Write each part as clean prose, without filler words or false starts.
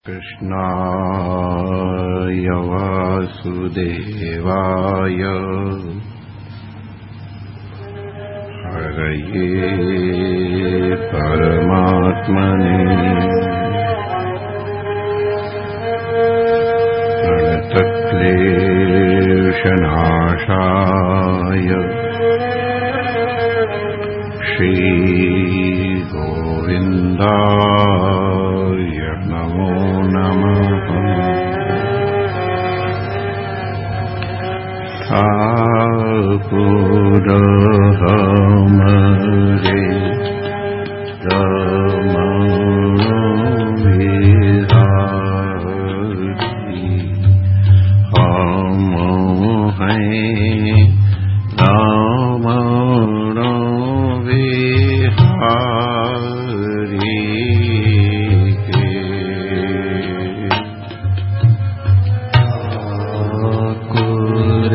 कृष्णाय वासुदेवाय हरये परमात्मने प्रणतक्लेशनाशाय श्रीगोविन्दाय नमो नमः। ठाकुर हमरे रमण बिहारी, हम हैं रमण बिहारी के। ठाकुर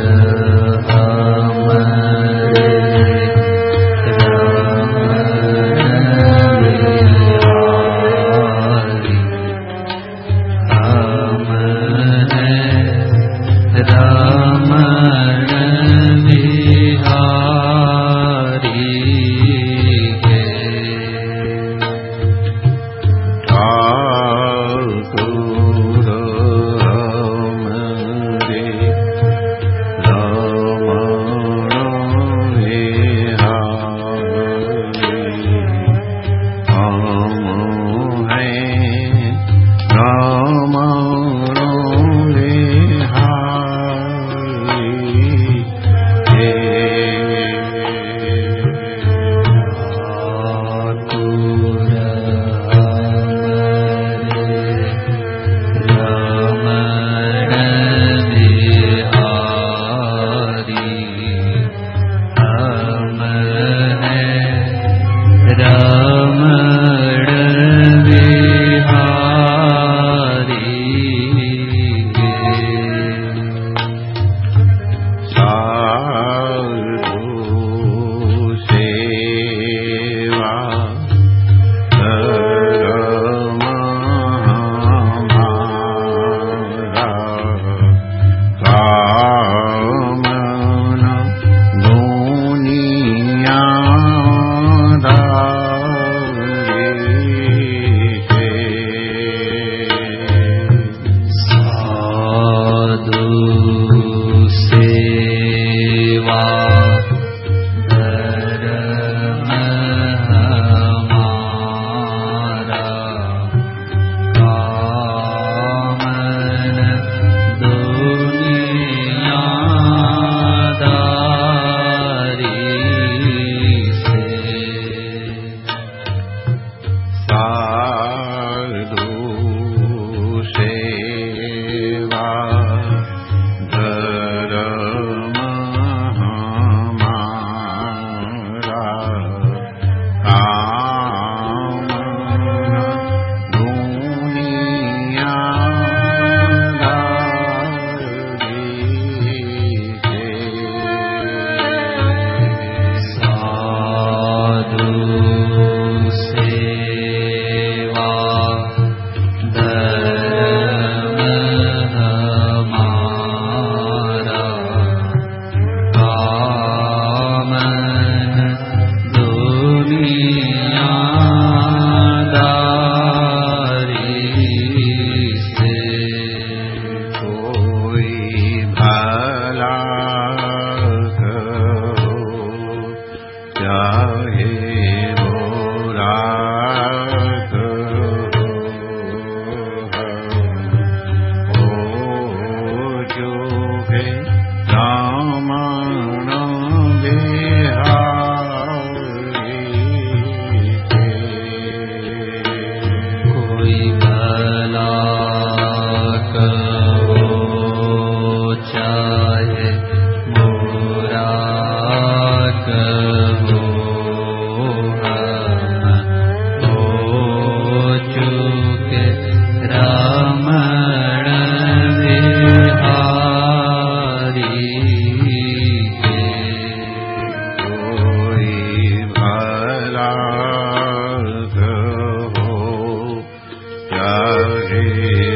Hare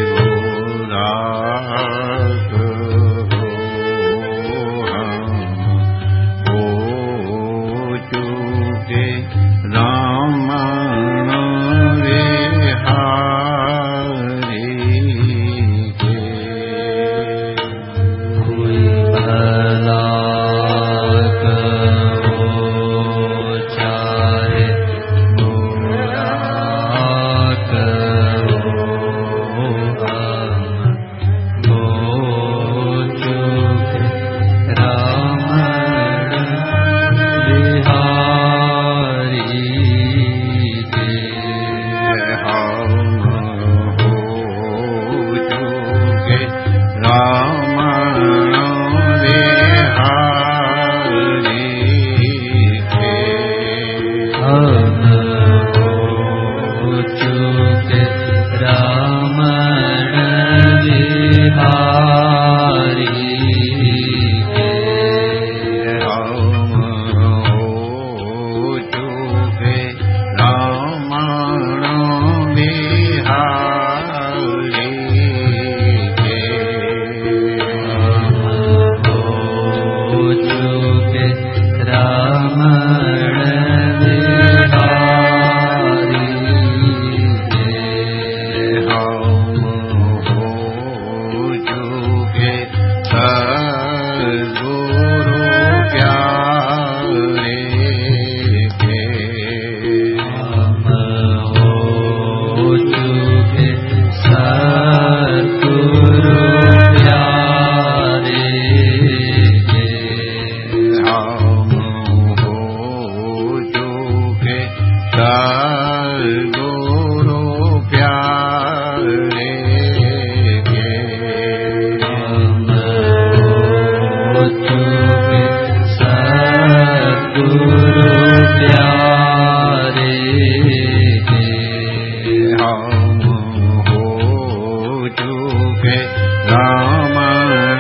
के रमण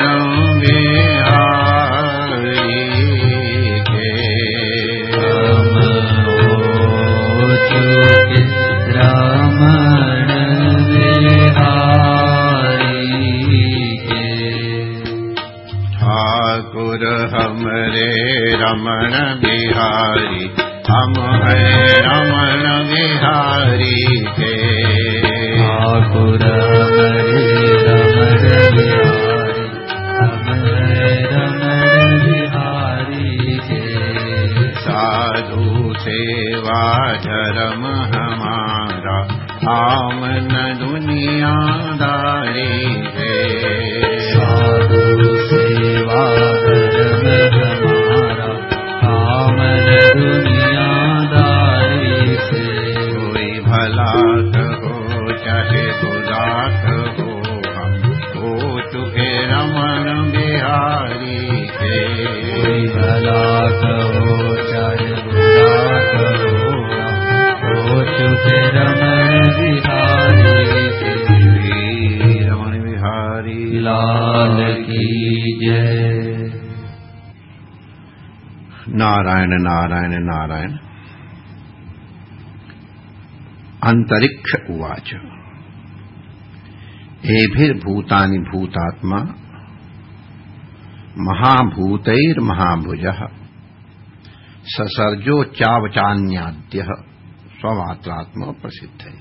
बिहारी के हम हो चुके रमण बिहारी के। ठाकुर हमरे रमण बिहारी, हम हैं रमण बिहारी के। ठाकुर हमरे रमण बिहारी, हम हैं रमण बिहारी के। साधु सेवा धर्म हमारा, हम न दुनियादारी है। साधु सेवा धर्म हमारा, हम न दुनियादारी है। कोई भला कहो चाहे बुरा कहो, हम हो चुके रमण बिहारी के। कोई भला कहो चाहे बुरा कहो, हो चुके रमण बिहारी के। रमण बिहारी लाल की जय। नारायण नारायण नारायण। अंतरिक्ष उवाच एभिर्भूतानि भूतात्मा, महाभूतैर्महाभुजः, ससर्जो चावचान्याद्यः, स्वमात्रात्मा प्रसिद्धः।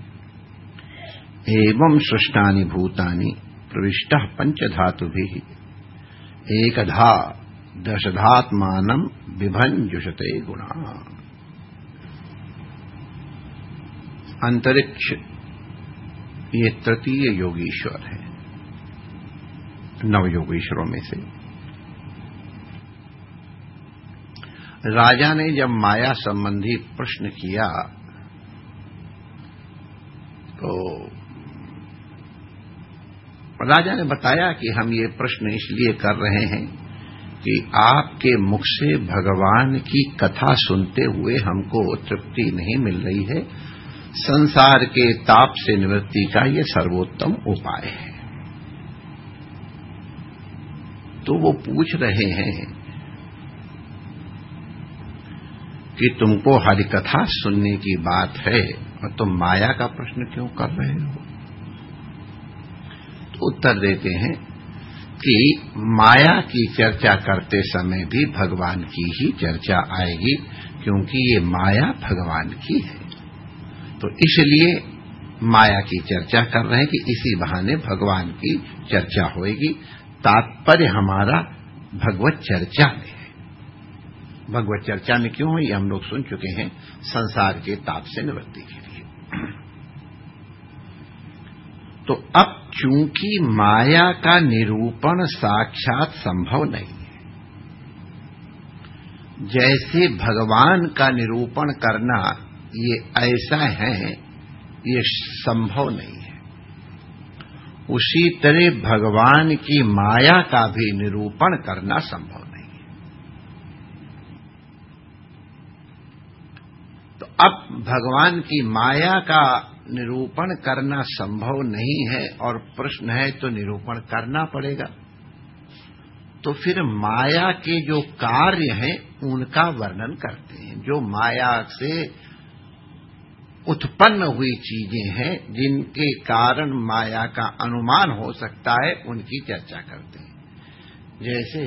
एवं सृष्टानि भूतानि प्रविष्टः पंचधातुभिः, एकधा दशधात्मानं बिभंजुषते गुणा। अंतरिक्ष ये तृतीय योगीश्वर है, नवयोगीश्वरों में से। राजा ने जब माया संबंधी प्रश्न किया तो राजा ने बताया कि हम ये प्रश्न इसलिए कर रहे हैं कि आपके मुख से भगवान की कथा सुनते हुए हमको तृप्ति नहीं मिल रही है। संसार के ताप से निवृत्ति का ये सर्वोत्तम उपाय है। तो वो पूछ रहे हैं कि तुमको हरि कथा सुनने की बात है और तुम माया का प्रश्न क्यों कर रहे हो? तो उत्तर देते हैं कि माया की चर्चा करते समय भी भगवान की ही चर्चा आएगी, क्योंकि ये माया भगवान की है। तो इसलिए माया की चर्चा कर रहे हैं कि इसी बहाने भगवान की चर्चा होगी। तात्पर्य हमारा भगवत चर्चा में है। भगवत चर्चा में क्यों है ये हम लोग सुन चुके हैं, संसार के ताप से निवृत्ति के लिए। तो अब चूंकि माया का निरूपण साक्षात संभव नहीं है, जैसे भगवान का निरूपण करना ये ऐसा है ये संभव नहीं है, उसी तरह भगवान की माया का भी निरूपण करना संभव नहीं है। तो अब भगवान की माया का निरूपण करना संभव नहीं है और प्रश्न है तो निरूपण करना पड़ेगा। तो फिर माया के जो कार्य हैं उनका वर्णन करते हैं। जो माया से उत्पन्न हुई चीजें हैं, जिनके कारण माया का अनुमान हो सकता है, उनकी चर्चा करते हैं। जैसे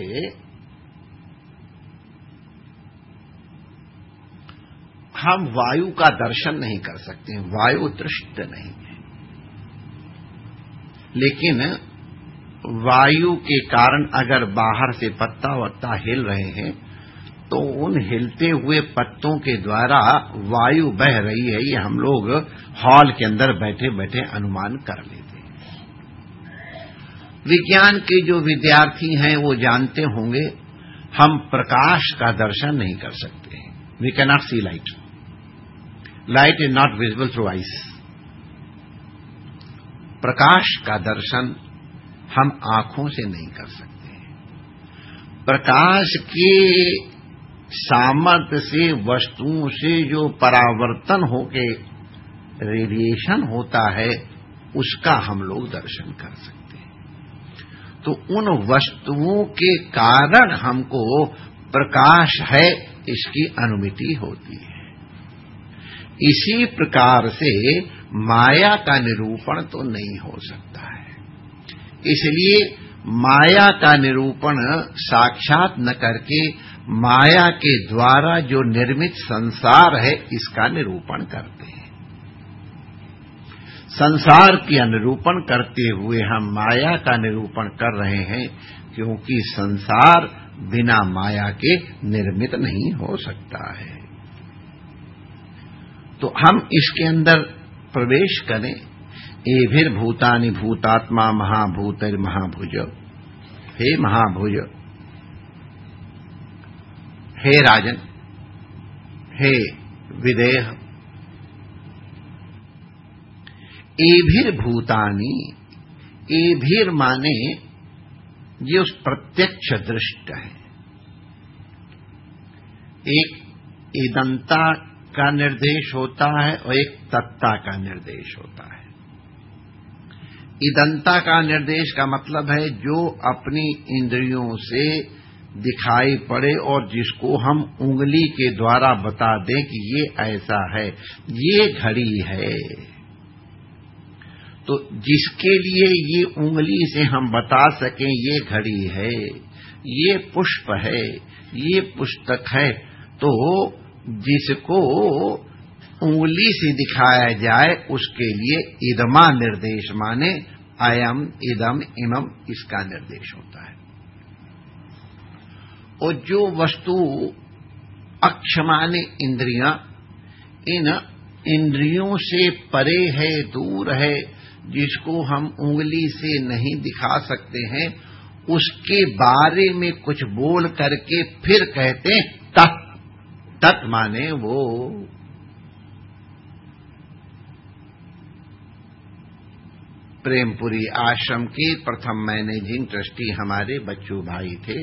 हम वायु का दर्शन नहीं कर सकते, वायु दृश्य नहीं है, लेकिन वायु के कारण अगर बाहर से पत्ता वत्ता हिल रहे हैं तो उन हिलते हुए पत्तों के द्वारा वायु बह रही है, ये हम लोग हॉल के अंदर बैठे बैठे अनुमान कर लेते हैं। विज्ञान के जो विद्यार्थी हैं वो जानते होंगे, हम प्रकाश का दर्शन नहीं कर सकते। We can not see light. Light is not visible through ice. प्रकाश का दर्शन हम आंखों से नहीं कर सकते। प्रकाश के सामर्थ्य से वस्तुओं से जो परावर्तन होके रेडिएशन होता है, उसका हम लोग दर्शन कर सकते हैं। तो उन वस्तुओं के कारण हमको प्रकाश है इसकी अनुमिति होती है। इसी प्रकार से माया का निरूपण तो नहीं हो सकता है। इसलिए माया का निरूपण साक्षात न करके माया के द्वारा जो निर्मित संसार है इसका निरूपण करते हैं। संसार की अनुरूपण करते हुए हम माया का निरूपण कर रहे हैं, क्योंकि संसार बिना माया के निर्मित नहीं हो सकता है। तो हम इसके अंदर प्रवेश करें। एभिर्भूतानि भूतात्मा महाभूतिर्महाभुज। हे महाभुज, हे राजन, हे विदेह, एभिर्भूतानि, एभिर माने जो प्रत्यक्ष दृष्ट है। एक ईदंता का निर्देश होता है और एक तत्ता का निर्देश होता है। ईदंता का निर्देश का मतलब है जो अपनी इंद्रियों से दिखाई पड़े और जिसको हम उंगली के द्वारा बता दें कि ये ऐसा है, ये घड़ी है। तो जिसके लिए ये उंगली से हम बता सकें ये घड़ी है, ये पुष्प है, ये पुस्तक है, तो जिसको उंगली से दिखाया जाए उसके लिए इदमा निर्देश माने अयम इदम इमम इसका निर्देश होता है। और जो वस्तु अक्ष माने इंद्रियां, इन इंद्रियों से परे है, दूर है, जिसको हम उंगली से नहीं दिखा सकते हैं, उसके बारे में कुछ बोल करके फिर कहते हैं तत्। तत् माने वो। प्रेमपुरी आश्रम के प्रथम मैनेजिंग ट्रस्टी हमारे बच्चू भाई थे।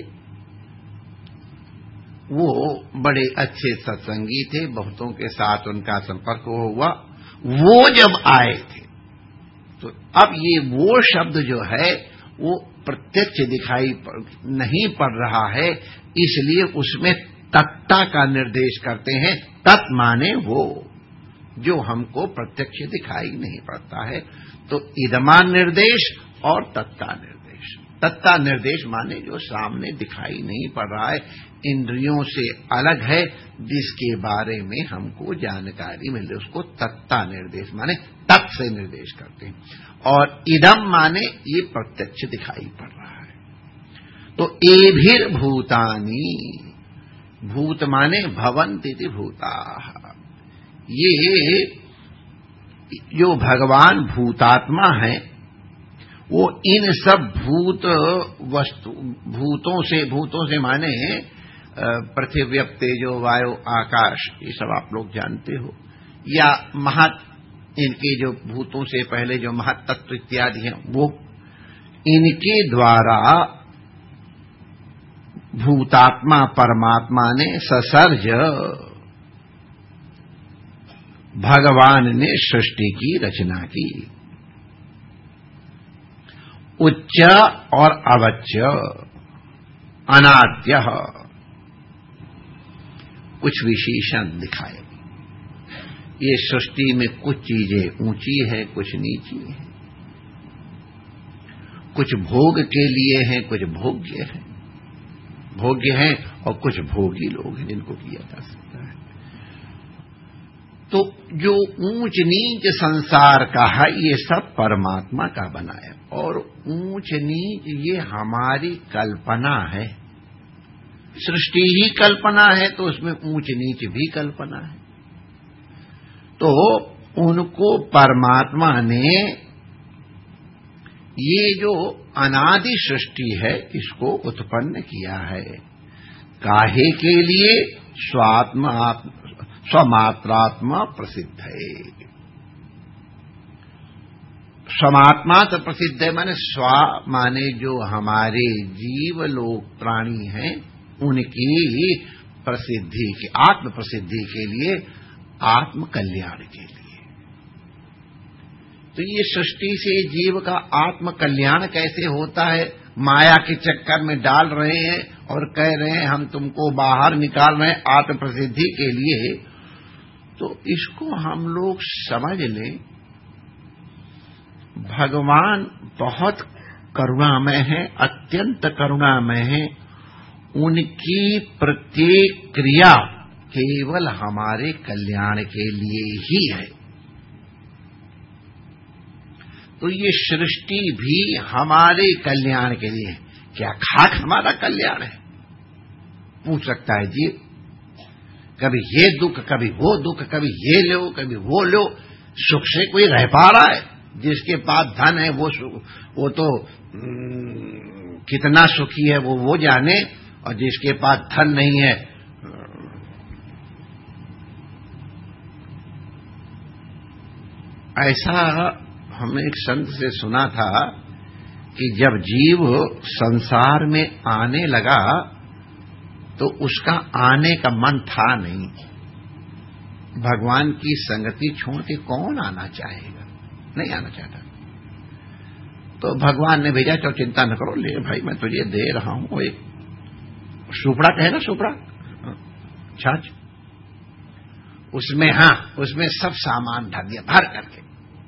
वो बड़े अच्छे सत्संगी थे, बहुतों के साथ उनका संपर्क हुआ। वो जब आए थे तो अब ये वो शब्द जो है वो प्रत्यक्ष दिखाई नहीं पड़ रहा है, इसलिए उसमें तत्ता का निर्देश करते हैं। तत् माने वो जो हमको प्रत्यक्ष दिखाई नहीं पड़ता है। तो इदमा निर्देश और तत्ता निर्देश। तत्ता निर्देश माने जो सामने दिखाई नहीं पड़ रहा है, इंद्रियों से अलग है, जिसके बारे में हमको जानकारी मिले, उसको तत्ता निर्देश माने तत् से निर्देश करते हैं। और इदम माने ये प्रत्यक्ष दिखाई पड़ रहा है। तो एभिर भूतानि, भूत माने भवन्ति भूता। ये जो भगवान भूतात्मा है वो इन सब भूत वस्तु, भूतों से माने पृथ्वी तेजो वायु आकाश, ये सब आप लोग जानते हो, या महत, इनके जो भूतों से पहले जो महत्तत्व इत्यादि हैं, वो इनके द्वारा भूतात्मा परमात्मा ने ससर्ज भगवान ने सृष्टि की रचना की। उच्च और अवच्य, अनाद्य, कुछ विशेषण दिखाए। ये सृष्टि में कुछ चीजें ऊंची है, कुछ नीची है, कुछ भोग के लिए हैं, कुछ भोग्य हैं और कुछ भोगी लोग हैं जिनको किया जा सकता है। तो जो ऊंच नीच संसार का है ये सब परमात्मा का बनाया, और ऊंच नीच ये हमारी कल्पना है। सृष्टि ही कल्पना है तो उसमें ऊंच नीच भी कल्पना है। तो उनको परमात्मा ने ये जो अनादि सृष्टि है इसको उत्पन्न किया है। काहे के लिए? स्वमात्रात्मा प्रसिद्ध है। स्वमात्मा तो प्रसिद्ध है माने स्व माने जो हमारे जीव लोग प्राणी हैं उनकी प्रसिद्धि की, आत्म प्रसिद्धि के लिए, आत्म कल्याण के लिए। तो ये सृष्टि से जीव का आत्म कल्याण कैसे होता है माया के चक्कर में डाल रहे हैं और कह रहे हैं हम तुमको बाहर निकाल रहे हैं आत्म प्रसिद्धि के लिए, तो इसको हम लोग समझ लें भगवान बहुत करुणामय है, अत्यंत करुणामय है। उनकी प्रत्येक क्रिया केवल हमारे कल्याण के लिए ही है। तो ये सृष्टि भी हमारे कल्याण के लिए है। क्या खाक हमारा कल्याण है? पूछ सकता है जीव। कभी ये दुख, कभी वो दुख, कभी ये लो, कभी वो लो। सुख से कोई रह पा रहा है? जिसके पास धन है वो तो कितना सुखी है वो जाने, और जिसके पास धन नहीं है ऐसा हमने एक संत से सुना था कि जब जीव संसार में आने लगा तो उसका आने का मन था नहीं। भगवान की संगति छोड़ के कौन आना चाहेगा? नहीं आना चाहता। तो भगवान ने भेजा, तो चिंता न करो, ले भाई मैं तुझे दे रहा हूं एक सुपड़ा, कहे ना सुपड़ा, छाछ, उसमें सब सामान धर दिया भर करके।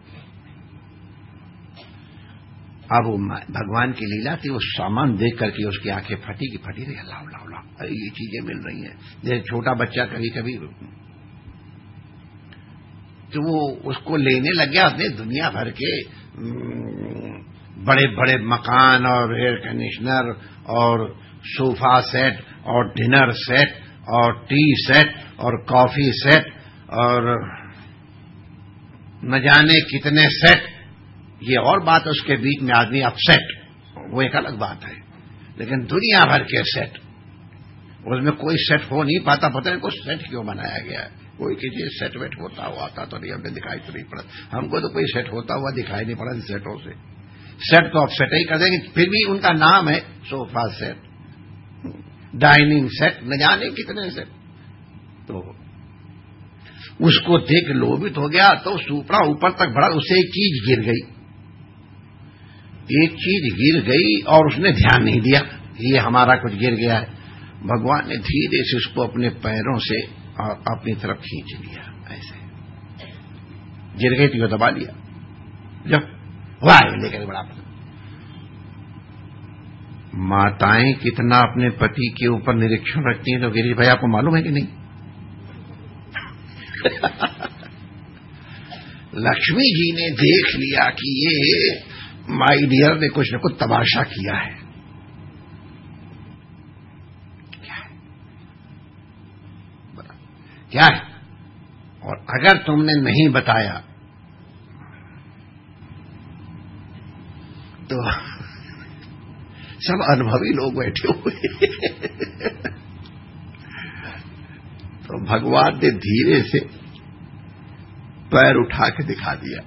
अब वो भगवान की लीला थी, वो सामान देख करके उसकी आंखें फटी की फटी रही। लाओ लाओ लाओ, अरे ये चीजें मिल रही हैं। जैसे छोटा बच्चा कभी कभी तो वो उसको लेने लग गया। अपने दुनिया भर के बड़े बड़े मकान और एयर कंडीशनर और सोफा सेट और डिनर सेट और टी सेट और कॉफी सेट और न जाने कितने सेट। ये और बात, उसके बीच में आदमी अपसेट, वो एक अलग बात है। लेकिन दुनिया भर के सेट, उसमें कोई सेट हो नहीं पाता। पता नहीं कुछ सेट क्यों बनाया गया है। कोई किसी सेट वेट होता हुआ आता तो नहीं, हमें दिखाई तो नहीं पड़ा। हमको तो कोई सेट होता हुआ दिखाई नहीं पड़ा। सेटों से सेट तो अपसेट ही कर देंगे, फिर भी उनका नाम है सोफा सेट, डाइनिंग सेट, न जाने कितने सेट। तो उसको देख लोभित हो गया, तो सुपड़ा ऊपर तक बढ़ा, उसे एक चीज गिर गई। एक चीज गिर गई और उसने ध्यान नहीं दिया ये हमारा कुछ गिर गया है। भगवान ने धीरे से उसको अपने पैरों से अपनी तरफ खींच लिया। ऐसे गिर गई तो दबा लिया। जब वाह लेकर बड़ा माताएं कितना अपने पति के ऊपर निरीक्षण रखती हैं। तो गिरीश भाई आपको मालूम है कि नहीं? लक्ष्मी जी ने देख लिया कि ये माई डियर ने कुछ न कुछ तमाशा किया है। क्या है? और अगर तुमने नहीं बताया तो सब अनुभवी लोग बैठे हुए। तो भगवान ने धीरे से पैर उठा के दिखा दिया।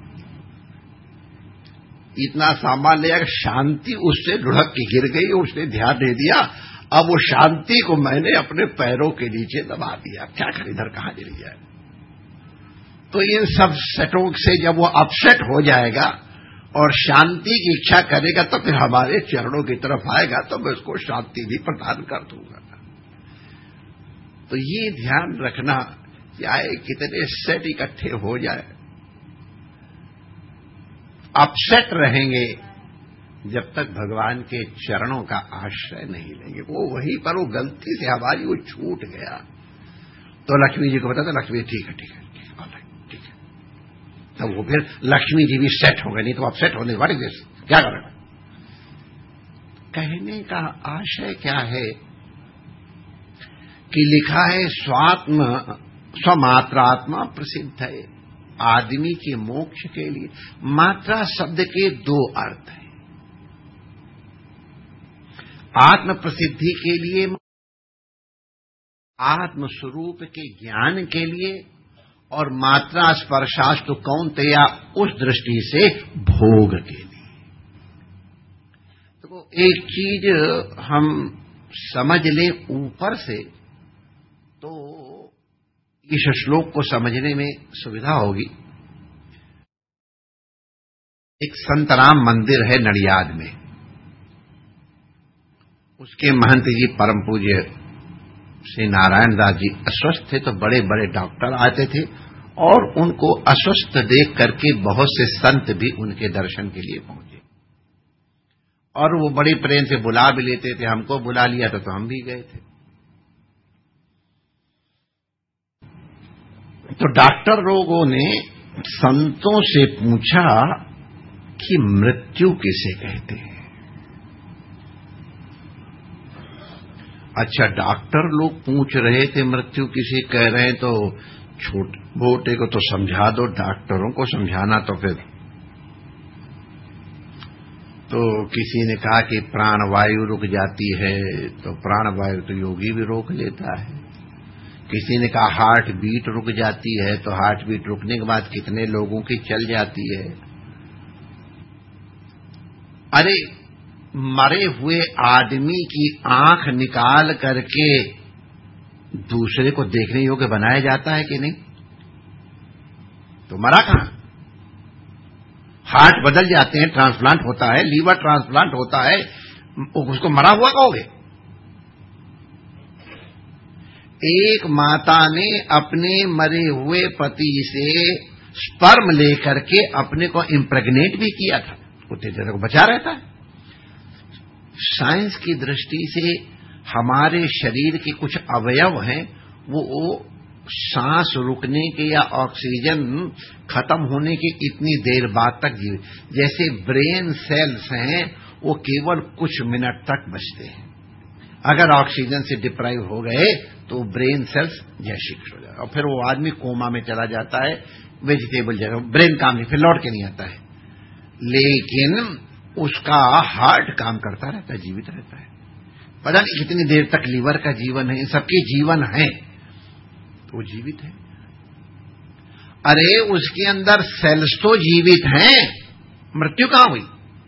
इतना सामान ले आकर शांति उससे लुढ़क के गिर गई। उसने ध्यान दे दिया। अब वो शांति को मैंने अपने पैरों के नीचे दबा दिया। क्या कर, इधर कहां गिर जाए? तो इन सब सेटों से जब वो अपसेट हो जाएगा और शांति की इच्छा करेगा तो फिर हमारे चरणों की तरफ आएगा, तो मैं उसको शांति भी प्रदान कर दूंगा। तो ये ध्यान रखना, चाहे कितने सेट इकट्ठे हो जाए, अपसेट रहेंगे जब तक भगवान के चरणों का आश्रय नहीं लेंगे। वो वहीं पर वो गलती से हमारी वो छूट गया तो लक्ष्मी जी को बताते, लक्ष्मी ठीक है ठीक है ठीक है। तो वो फिर लक्ष्मी जी भी सेट हो गए, नहीं तो अपसेट होने वाले देश क्या करेगा। कहने का आशय क्या है कि लिखा है स्वमात्रात्मा प्रसिद्ध है। आदमी के मोक्ष के लिए मात्रा शब्द के दो अर्थ हैं। आत्म प्रसिद्धि के लिए, आत्म स्वरूप के ज्ञान के लिए, और मात्रा स्पर्शास्तु कौन्तेया उस दृष्टि से भोग के लिए। तो एक चीज हम समझ लें ऊपर से तो इस श्लोक को समझने में सुविधा होगी। एक संतराम मंदिर है नडियाद में, उसके महंत जी परम पूज्य श्री नारायण दास जी अस्वस्थ थे, तो बड़े बड़े डॉक्टर आते थे और उनको अस्वस्थ देख करके बहुत से संत भी उनके दर्शन के लिए पहुंचे और वो बड़ी प्रेम से बुला भी लेते थे। हमको बुला लिया तो हम भी गए थे। तो डॉक्टर लोगों ने संतों से पूछा कि मृत्यु किसे कहते हैं। अच्छा, डॉक्टर लोग पूछ रहे थे मृत्यु किसे कह रहे हैं, तो छोटे मोटे को तो समझा दो, डॉक्टरों को समझाना तो फिर तो किसी ने कहा कि प्राणवायु रुक जाती है, तो प्राणवायु तो योगी भी रोक लेता है। किसी ने कहा हार्ट बीट रुक जाती है, तो हार्ट बीट रुकने के बाद कितने लोगों की चल जाती है। अरे, मरे हुए आदमी की आंख निकाल करके दूसरे को देखने योग्य बनाया जाता है कि नहीं? तो मरा कहां? हार्ट बदल जाते हैं, ट्रांसप्लांट होता है, लीवर ट्रांसप्लांट होता है, उसको मरा हुआ कहोगे? एक माता ने अपने मरे हुए पति से स्पर्म लेकर के अपने को इम्प्रेग्नेट भी किया था, उतने देर को बचा रहता है। साइंस की दृष्टि से हमारे शरीर के कुछ अवयव हैं, वो सांस रुकने के या ऑक्सीजन खत्म होने के इतनी देर बाद तक जीवित, जैसे ब्रेन सेल्स हैं वो केवल कुछ मिनट तक बचते हैं। अगर ऑक्सीजन से डिप्राइव हो गए तो ब्रेन सेल्स जैशिक हो जाए और फिर वो आदमी कोमा में चला जाता है, वेजिटेबल जगह, ब्रेन काम नहीं, फिर लौट के नहीं आता है। लेकिन उसका हार्ट काम करता रहता है, जीवित रहता है। पता नहीं कितनी देर तक लीवर का जीवन है, इन सबके जीवन है, तो वो जीवित है। अरे, उसके अंदर सेल्स तो जीवित हैं, मृत्यु कहां हुई?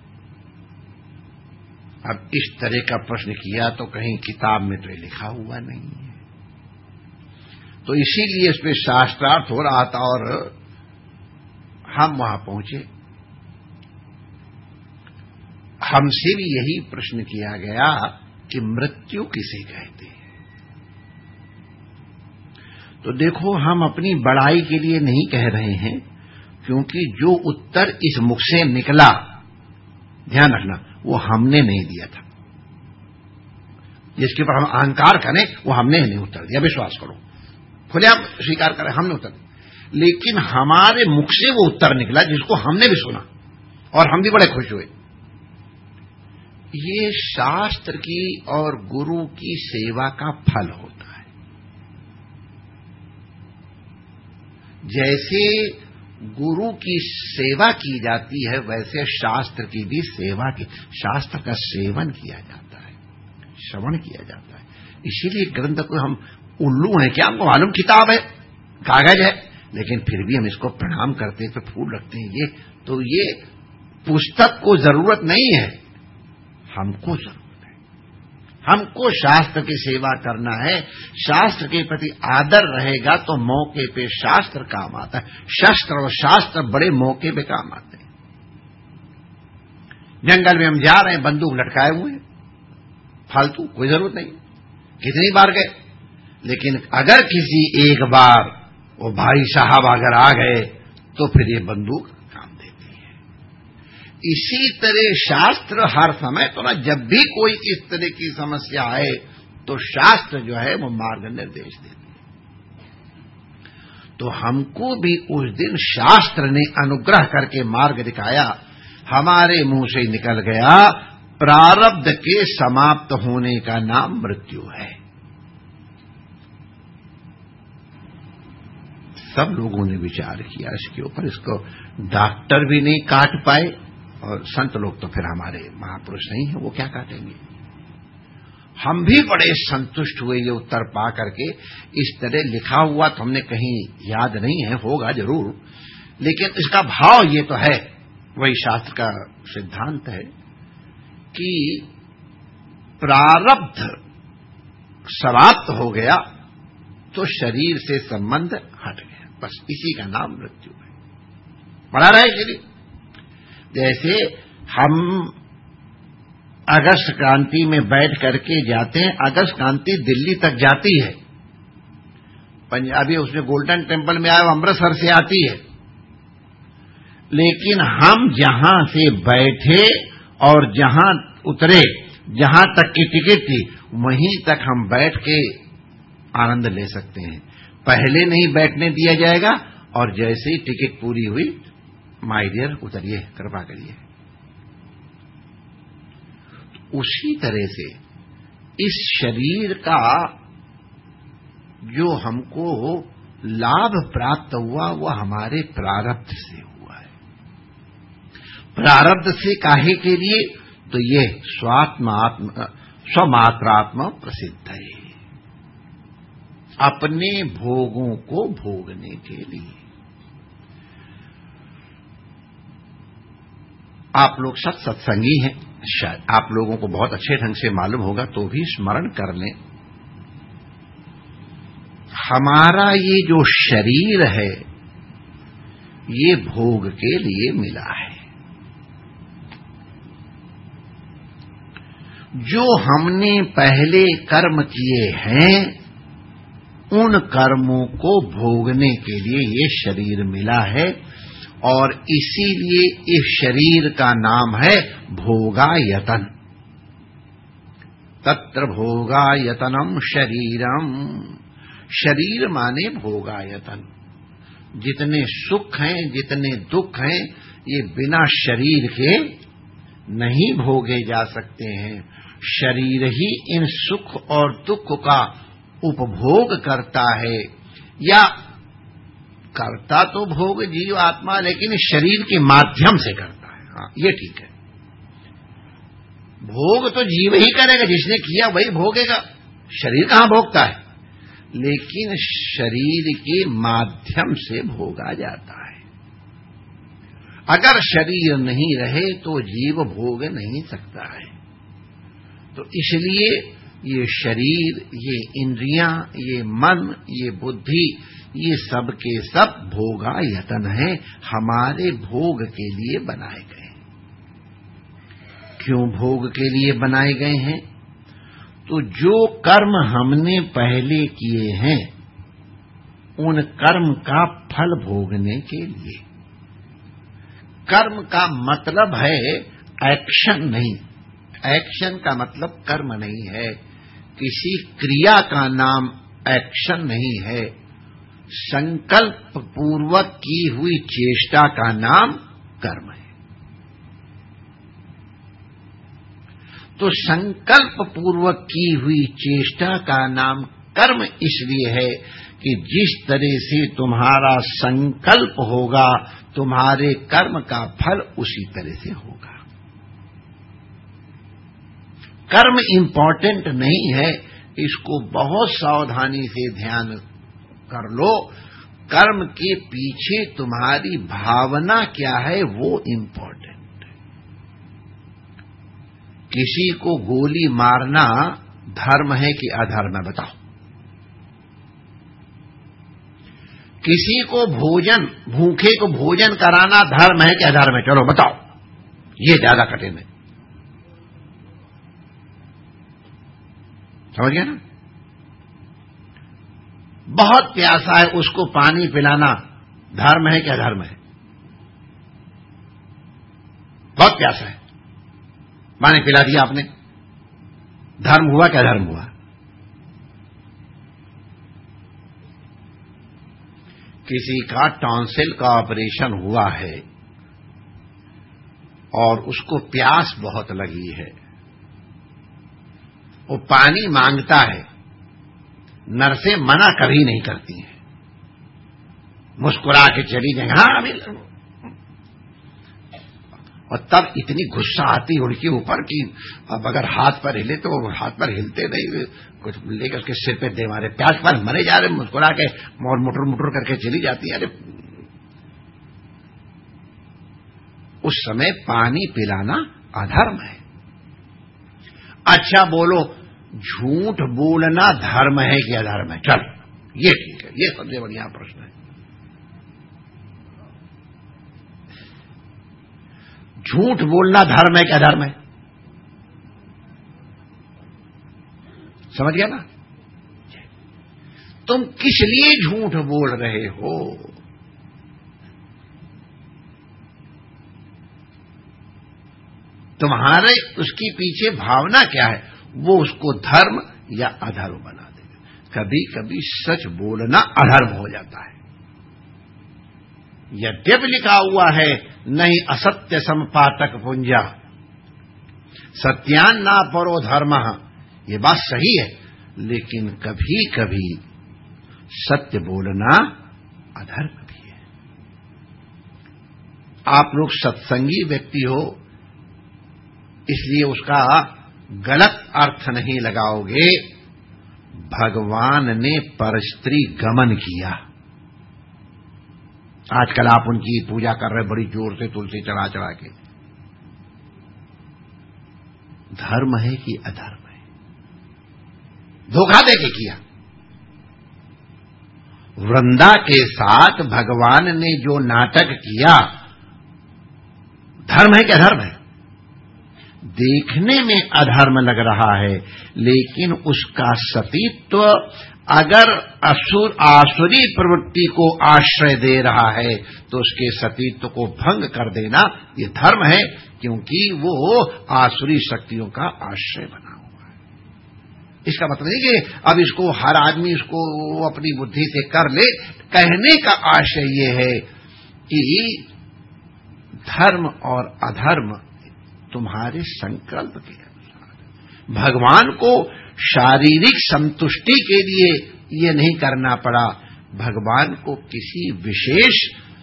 अब इस तरह का प्रश्न किया तो कहीं किताब में तो ये लिखा हुआ नहीं है, तो इसीलिए इसमें शास्त्रार्थ हो रहा था और हम वहां पहुंचे। हमसे भी यही प्रश्न किया गया कि मृत्यु किसे कहते हैं। तो देखो, हम अपनी बड़ाई के लिए नहीं कह रहे हैं, क्योंकि जो उत्तर इस मुख से निकला, ध्यान रखना, वो हमने नहीं दिया था। जिसके ऊपर हम अहंकार करें वो हमने नहीं उत्तर दिया, विश्वास करो, खुले आप स्वीकार करें, हमने उत्तर दिया। लेकिन हमारे मुख से वो उत्तर निकला जिसको हमने भी सुना और हम भी बड़े खुश हुए। ये शास्त्र की और गुरु की सेवा का फल होता है। जैसे गुरु की सेवा की जाती है, वैसे शास्त्र की भी सेवा की, शास्त्र का सेवन किया जाता है, श्रवण किया जाता है। इसीलिए ग्रंथ को हम उल्लू हैं क्या? हमको मालूम किताब है, कागज है, लेकिन फिर भी हम इसको प्रणाम करते हैं, तो फूल रखते हैं। ये पुस्तक को जरूरत नहीं है, हमको जरूरत है। हमको शास्त्र की सेवा करना है। शास्त्र के प्रति आदर रहेगा तो मौके पे शास्त्र काम आता है। शस्त्र और शास्त्र बड़े मौके पे काम आते हैं। जंगल में हम जा रहे हैं, बंदूक लटकाए हुए हैं, फालतू, कोई जरूरत नहीं। कितनी बार गए, लेकिन अगर किसी एक बार वो भाई साहब अगर आ गए तो फिर ये बंदूक काम देती है। इसी तरह शास्त्र हर समय तो ना, जब भी कोई इस तरह की समस्या आए तो शास्त्र जो है वो मार्ग निर्देश देती है। तो हमको भी उस दिन शास्त्र ने अनुग्रह करके मार्ग दिखाया। हमारे मुंह से निकल गया, प्रारब्ध के समाप्त होने का नाम मृत्यु है। सब लोगों ने विचार किया इसके ऊपर, इसको डॉक्टर भी नहीं काट पाए और संत लोग तो फिर हमारे महापुरुष नहीं है, वो क्या काटेंगे। हम भी बड़े संतुष्ट हुए ये उत्तर पा करके। इस तरह लिखा हुआ तो हमने कहीं याद नहीं है, होगा जरूर, लेकिन इसका भाव ये तो है, वही शास्त्र का सिद्धांत है कि प्रारब्ध समाप्त हो गया तो शरीर से संबंध हट गया, बस इसी का नाम मृत्यु है। पढ़ा रहे शरीर, जैसे हम अगस्त क्रांति में बैठ करके जाते हैं। अगस्त क्रांति दिल्ली तक जाती है, पंजाबी उसमें गोल्डन टेम्पल में आए, अमृतसर से आती है, लेकिन हम जहां से बैठे और जहां उतरे, जहां तक की टिकट थी, वहीं तक हम बैठ के आनंद ले सकते हैं। पहले नहीं बैठने दिया जाएगा, और जैसे ही टिकट पूरी हुई, माय डियर उतरिए, कृपा करिए। उसी तरह से इस शरीर का जो हमको लाभ प्राप्त हुआ, वह हमारे प्रारब्ध से हुआ है। प्रारब्ध से काहे के लिए? तो ये स्वमात्रात्म प्रसिद्ध है, अपने भोगों को भोगने के लिए। आप लोग सब सत्संगी हैं, शायद आप लोगों को बहुत अच्छे ढंग से मालूम होगा, तो भी स्मरण कर लें। हमारा ये जो शरीर है, ये भोग के लिए मिला है। जो हमने पहले कर्म किए हैं, उन कर्मों को भोगने के लिए ये शरीर मिला है, और इसीलिए इस शरीर का नाम है भोगायतन। तत्र भोगायतनम शरीरम। शरीर माने भोगायतन। जितने सुख हैं, जितने दुख हैं, ये बिना शरीर के नहीं भोगे जा सकते हैं। शरीर ही इन सुख और दुख का उपभोग करता है, या करता तो भोग जीव आत्मा, लेकिन शरीर के माध्यम से करता है। हाँ, ये ठीक है। भोग तो जीव ही करेगा, जिसने किया वही भोगेगा, शरीर कहां भोगता है। लेकिन शरीर के माध्यम से भोगा जाता है। अगर शरीर नहीं रहे तो जीव भोग नहीं सकता है। तो इसलिए ये शरीर, ये इंद्रियां, ये मन, ये बुद्धि, ये सब के सब भोगायतन है, हमारे भोग के लिए बनाए गए। क्यों भोग के लिए बनाए गए हैं? तो जो कर्म हमने पहले किए हैं, उन कर्म का फल भोगने के लिए। कर्म का मतलब है एक्शन नहीं, एक्शन का मतलब कर्म नहीं है। किसी क्रिया का नाम एक्शन नहीं है। संकल्प पूर्वक की हुई चेष्टा का नाम कर्म है। तो संकल्प पूर्वक की हुई चेष्टा का नाम कर्म इसलिए है कि जिस तरह से तुम्हारा संकल्प होगा, तुम्हारे कर्म का फल उसी तरह से होगा। कर्म इंपॉर्टेंट नहीं है, इसको बहुत सावधानी से ध्यान कर लो। कर्म के पीछे तुम्हारी भावना क्या है, वो इंपॉर्टेंट है। किसी को गोली मारना धर्म है कि अधर्म है, बताओ। किसी को भोजन, भूखे को भोजन कराना धर्म है कि अधर्म है, चलो बताओ। ये ज्यादा कठिन है, समझ गया ना। बहुत प्यासा है, उसको पानी पिलाना धर्म है कि अधर्म है? बहुत प्यासा है, पानी पिला दिया आपने, धर्म हुआ कि अधर्म हुआ? किसी का टॉन्सिल का ऑपरेशन हुआ है और उसको प्यास बहुत लगी है, वो पानी मांगता है, नर्सें मना कभी नहीं करती हैं, मुस्कुरा के चली जाएंगे, हाँ अभी। और तब इतनी गुस्सा आती उनके ऊपर कि अब अगर हाथ पर हिले तो वो हाथ पर हिलते नहीं, कुछ लेकर उसके सिर पे दे मारे, प्यास पर मरे जा रहे, मुस्कुरा के और मुटर मुटर करके चली जाती है। अरे उस समय पानी पिलाना अधर्म है। अच्छा बोलो, झूठ बोलना धर्म है कि अधर्म है? चल ये ठीक है, ये सबसे बढ़िया प्रश्न है। झूठ बोलना धर्म है कि अधर्म है? समझ गया ना? तुम किस लिए झूठ बोल रहे हो? तुम्हारे उसकी पीछे भावना क्या है? वो उसको धर्म या अधर्म बना देगा। कभी कभी सच बोलना अधर्म हो जाता है। यद्यपि लिखा हुआ है नहीं असत्य संपातक पुंजा सत्यान ना परो धर्म, ये बात सही है, लेकिन कभी कभी सत्य बोलना अधर्म भी है। आप लोग सत्संगी व्यक्ति हो, इसलिए उसका गलत अर्थ नहीं लगाओगे। भगवान ने परस्त्री गमन किया। आजकल आप उनकी पूजा कर रहे बड़ी जोर से, तुलसी चढ़ा चढ़ा के। धर्म है कि अधर्म है? धोखा देके किया। वृंदा के साथ भगवान ने जो नाटक किया, धर्म है कि अधर्म है? देखने में अधर्म लग रहा है, लेकिन उसका सतीत्व अगर आसुरी प्रवृत्ति को आश्रय दे रहा है तो उसके सतीत्व को भंग कर देना ये धर्म है, क्योंकि वो आसुरी शक्तियों का आश्रय बना हुआ है। इसका मतलब नहीं कि अब इसको हर आदमी इसको अपनी बुद्धि से कर ले। कहने का आशय ये है कि धर्म और अधर्म तुम्हारे संकल्प के अनुसार। भगवान को शारीरिक संतुष्टि के लिए ये नहीं करना पड़ा, भगवान को किसी विशेष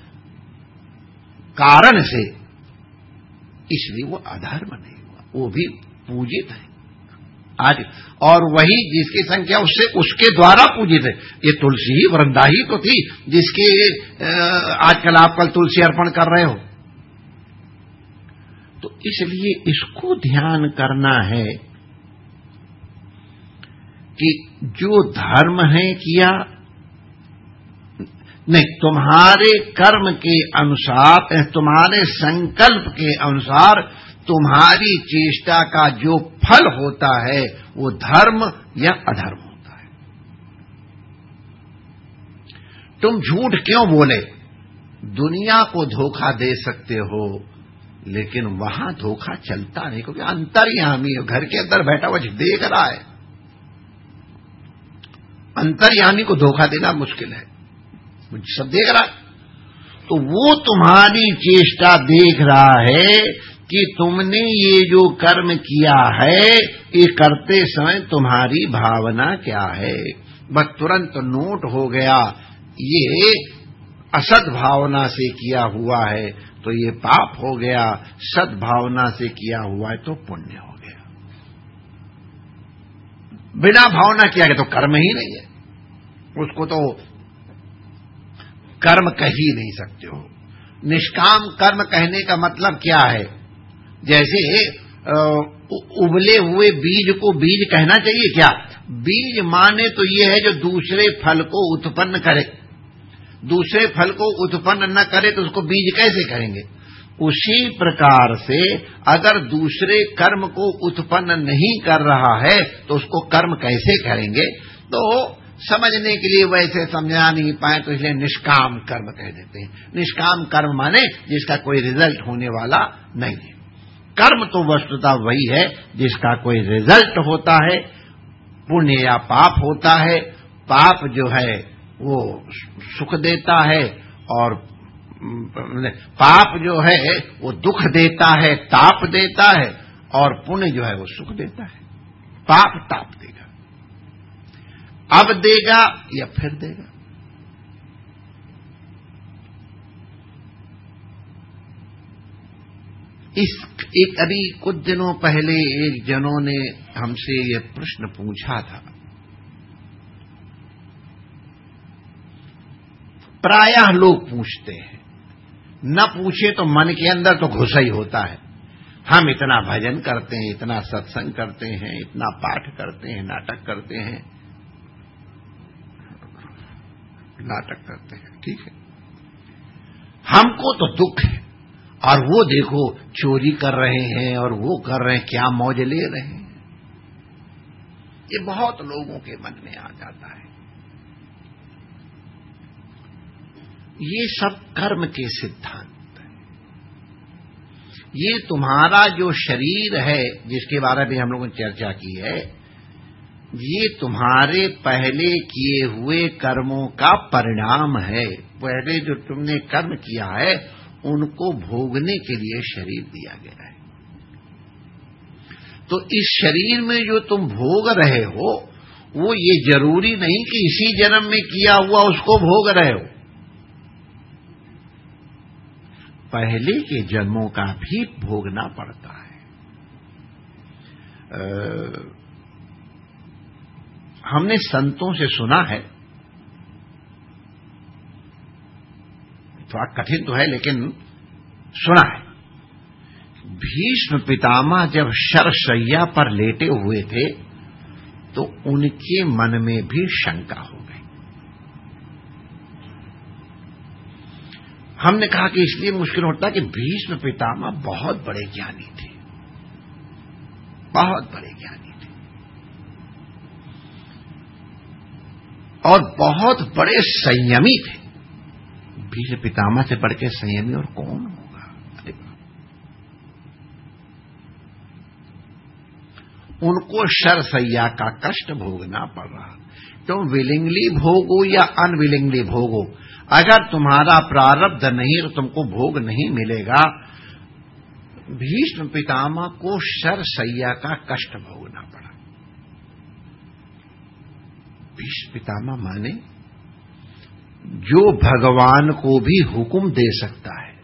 कारण से, इसलिए वो अधर्म नहीं हुआ, वो भी पूजित है आज। और वही जिसकी संख्या उससे उसके द्वारा पूजित है। ये तुलसी ही वृंदा ही तो थी जिसके आजकल आप कल तुलसी अर्पण कर रहे हो। तो इसलिए इसको ध्यान करना है कि जो धर्म है किया नहीं, तुम्हारे कर्म के अनुसार, तुम्हारे संकल्प के अनुसार तुम्हारी चेष्टा का जो फल होता है वो धर्म या अधर्म होता है। तुम झूठ क्यों बोले? दुनिया को धोखा दे सकते हो, लेकिन वहां धोखा चलता नहीं, क्योंकि अंतर्यामी घर के अंदर बैठा हुआ देख रहा है। अंतर्यामी को धोखा देना मुश्किल है, सब देख रहा है। तो वो तुम्हारी चेष्टा देख रहा है कि तुमने ये जो कर्म किया है, ये करते समय तुम्हारी भावना क्या है। बस तुरंत नोट हो गया ये असद्भावना से किया हुआ है तो ये पाप हो गया, सद्भावना से किया हुआ है तो पुण्य हो गया। बिना भावना किया गया तो कर्म ही नहीं है, उसको तो कर्म कह ही नहीं सकते हो। निष्काम कर्म कहने का मतलब क्या है? जैसे उबले हुए बीज को बीज कहना चाहिए क्या? बीज माने तो ये है जो दूसरे फल को उत्पन्न करे। दूसरे फल को उत्पन्न न करे तो उसको बीज कैसे करेंगे? उसी प्रकार से अगर दूसरे कर्म को उत्पन्न नहीं कर रहा है तो उसको कर्म कैसे करेंगे? तो समझने के लिए वैसे समझा नहीं पाए तो इसलिए निष्काम कर्म कह देते हैं। निष्काम कर्म माने जिसका कोई रिजल्ट होने वाला नहीं है। कर्म तो वस्तुतः वही है जिसका कोई रिजल्ट होता है, पुण्य या पाप होता है। पाप जो है वो सुख देता है और पाप जो है वो दुख देता है, ताप देता है, और पुण्य जो है वो सुख देता है। पाप ताप देगा, अब देगा या फिर देगा। एक अभी कुछ दिनों पहले एक जनों ने हमसे ये प्रश्न पूछा था। प्रायः लोग पूछते हैं, न पूछे तो मन के अंदर तो घुसा ही होता है। हम इतना भजन करते हैं, इतना सत्संग करते हैं, इतना पाठ करते हैं, नाटक करते हैं, ठीक है, हमको तो दुख है, और वो देखो चोरी कर रहे हैं और वो कर रहे हैं, क्या मौज ले रहे हैं। ये बहुत लोगों के मन में आ जाता है। ये सब कर्म के सिद्धांत हैं। ये तुम्हारा जो शरीर है जिसके बारे में हम लोगों ने चर्चा की है, ये तुम्हारे पहले किए हुए कर्मों का परिणाम है। पहले जो तुमने कर्म किया है उनको भोगने के लिए शरीर दिया गया है। तो इस शरीर में जो तुम भोग रहे हो वो ये जरूरी नहीं कि इसी जन्म में किया हुआ उसको भोग रहे हो, पहले के जन्मों का भी भोगना पड़ता है। हमने संतों से सुना है, थोड़ा कठिन तो है लेकिन सुना है, भीष्म पितामह जब शरशय्या पर लेटे हुए थे तो उनके मन में भी शंका हो गई। हमने कहा कि इसलिए मुश्किल होता कि भीष्म पितामह बहुत बड़े ज्ञानी थे, बहुत बड़े ज्ञानी थे और बहुत बड़े संयमी थे। भीष्म पितामह से बढ़ के संयमी और कौन होगा? उनको शरशय्या का कष्ट भोगना पड़ रहा। तुम विलिंगली भोगो या अनविलिंगली भोगो, अगर तुम्हारा प्रारब्ध नहीं तो तुमको भोग नहीं मिलेगा। भीष्म पितामह को शरशय्या का कष्ट भोगना पड़ा। भीष्म पितामह माने जो भगवान को भी हुक्म दे सकता है।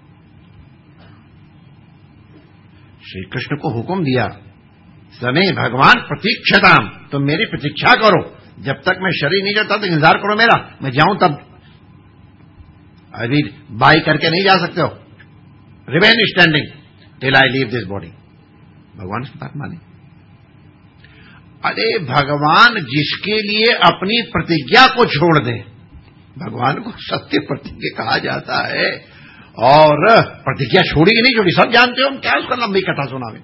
श्री कृष्ण को हुक्म दिया, समय भगवान प्रतीक्षताम, तुम मेरी प्रतीक्षा करो, जब तक मैं शरीर नहीं जाता तब तक इंतजार करो मेरा, मैं जाऊं तब। अभी बाई करके नहीं जा सकते हो, remain standing till I leave this body. भगवान की बात माने। अरे भगवान जिसके लिए अपनी प्रतिज्ञा को छोड़ दे, भगवान को सत्य प्रतिज्ञा कहा जाता है, और प्रतिज्ञा छोड़ी कि नहीं छोड़ी सब जानते हो, हम क्या उसका लंबी कथा सुनावे।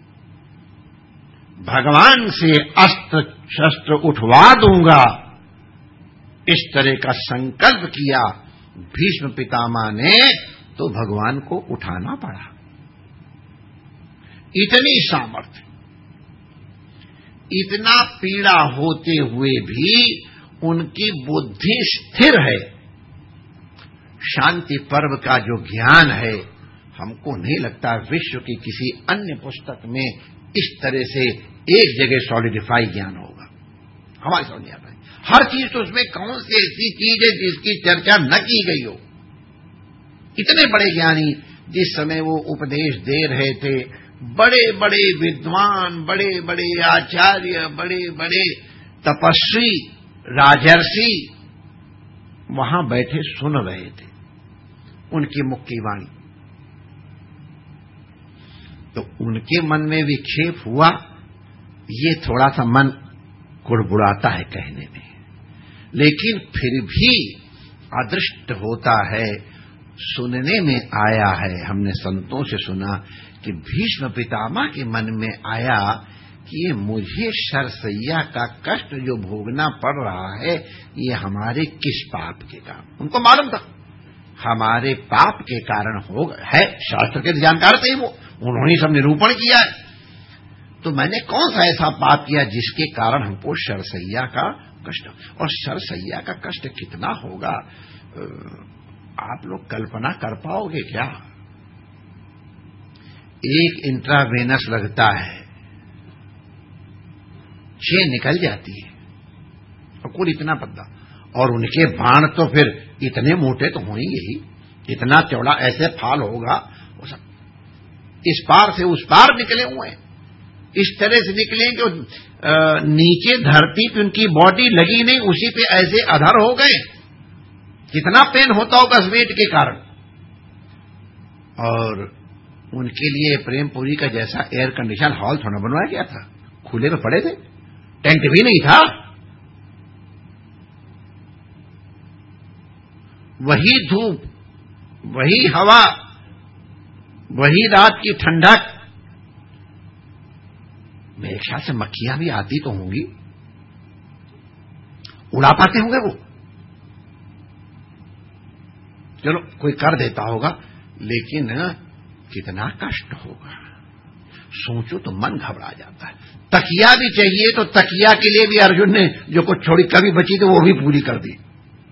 भगवान से अस्त्र शस्त्र उठवा दूंगा, इस तरह का संकल्प किया भीष्म पितामह ने, तो भगवान को उठाना पड़ा। इतनी सामर्थ्य, इतना पीड़ा होते हुए भी उनकी बुद्धि स्थिर है। शांति पर्व का जो ज्ञान है, हमको नहीं लगता विश्व की किसी अन्य पुस्तक में इस तरह से एक जगह सॉलिडिफाई ज्ञान होगा। हमारे समझ नहीं आता है। हर चीज तो उसमें कौन सी ऐसी चीज है जिसकी चर्चा न की गई हो। इतने बड़े ज्ञानी जिस समय वो उपदेश दे रहे थे, बड़े बड़े विद्वान, बड़े बड़े आचार्य, बड़े बड़े तपस्वी, राजर्षि वहां बैठे सुन रहे थे उनकी मुख की वाणी। तो उनके मन में विक्षेप हुआ, ये थोड़ा सा मन कुड़बुड़ाता है कहने में, लेकिन फिर भी अदृष्ट होता है। सुनने में आया है, हमने संतों से सुना कि भीष्म पितामह के मन में आया कि ये मुझे शरशय्या का कष्ट जो भोगना पड़ रहा है, ये हमारे किस पाप के कारण। उनको मालूम था हमारे पाप के कारण हो है, शास्त्र के जानकार थे वो, उन्होंने सब निरूपण किया है। तो मैंने कौन सा ऐसा पाप किया जिसके कारण हमको शरशय्या का कष्ट, और शरशय्या का कष्ट कितना होगा आप लोग कल्पना कर पाओगे क्या? एक इंट्रावेनस लगता है, 6 निकल जाती है, और कुल इतना पतला, और उनके बाण तो फिर इतने मोटे तो होंगे ही, इतना चौड़ा ऐसे फाल होगा, वो सब इस पार से उस पार निकले हुए हैं, इस तरह से निकले कि नीचे धरती पे उनकी बॉडी लगी नहीं, उसी पे ऐसे अधर हो गए। कितना पेन होता होगा वेट के कारण। और उनके लिए प्रेमपुरी का जैसा एयर कंडीशन हॉल थोड़ा बनवाया गया था, खुले में पड़े थे, टेंट भी नहीं था। वही धूप, वही हवा, वही रात की ठंडक। मेरे ख्याल से मक्खियां भी आती तो होंगी, उड़ा पाते होंगे वो? चलो कोई कर देता होगा, लेकिन कितना कष्ट होगा, सोचो तो मन घबरा जाता है। तकिया भी चाहिए तो तकिया के लिए भी अर्जुन ने जो कुछ छोड़ी कभी बची तो वो भी पूरी कर दी।